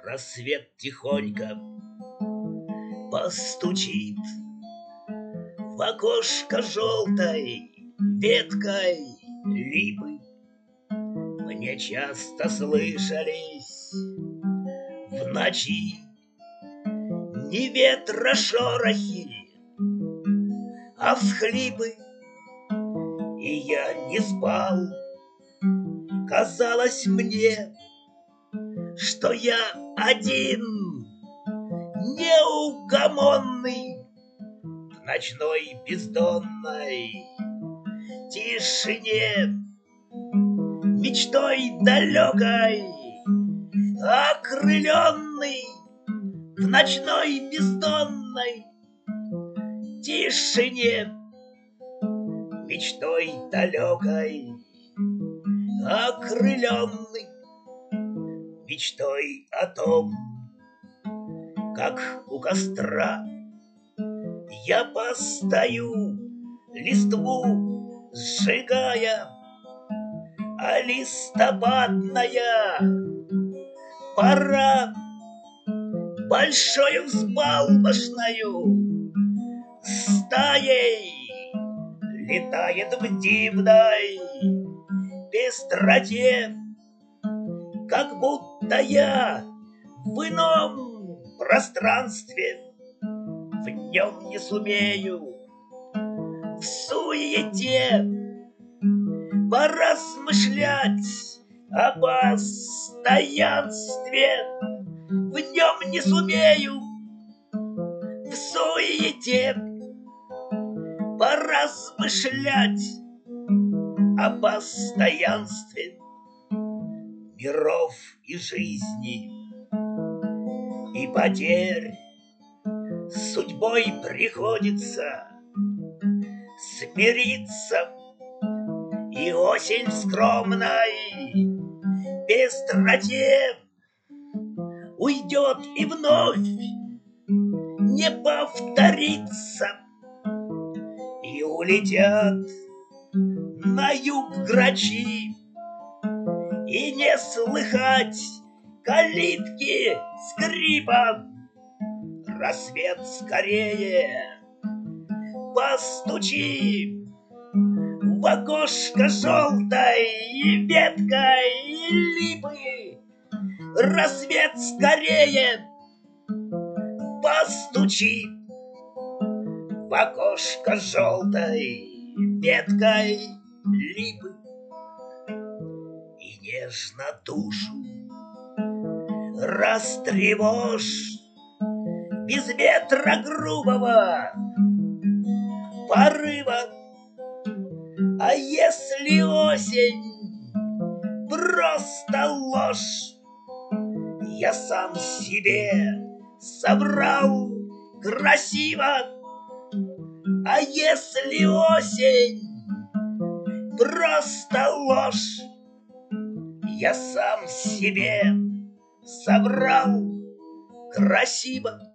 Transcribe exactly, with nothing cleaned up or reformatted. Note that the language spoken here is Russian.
Рассвет тихонько постучит в окошко желтой веткой липы. Мне часто слышались в ночи не ветра шорохи, а всхлипы, и я не спал. Казалось мне, что я один, неугомонный, в ночной бездонной тишине, мечтой далекой, окрыленный, в ночной бездонной тишине, мечтой далекой, окрыленный, мечтой о том, как у костра я постою, листву сжигая, а листопадная пора большою взбалмошною стаей летает в дивной пестроте, как будто я в ином пространстве, в нем не сумею в суете поразмышлять о постоянстве, в нем не сумею в суете поразмышлять о постоянстве миров и жизни и потерь. С судьбой приходится смириться, и осень в скромной пестроте уйдет и вновь не повторится, и улетят на юг грачи, и не слыхать калитки скрипа. Рассвет скорее постучи в окошко желтой веткой липы. Рассвет скорее постучи в окошко желтой веткой липы. И нежно душу растревожь без ветра грубого порыва. А если осень просто ложь, я сам себе собрал красиво. А если осень просто ложь, я сам себе собрал красиво.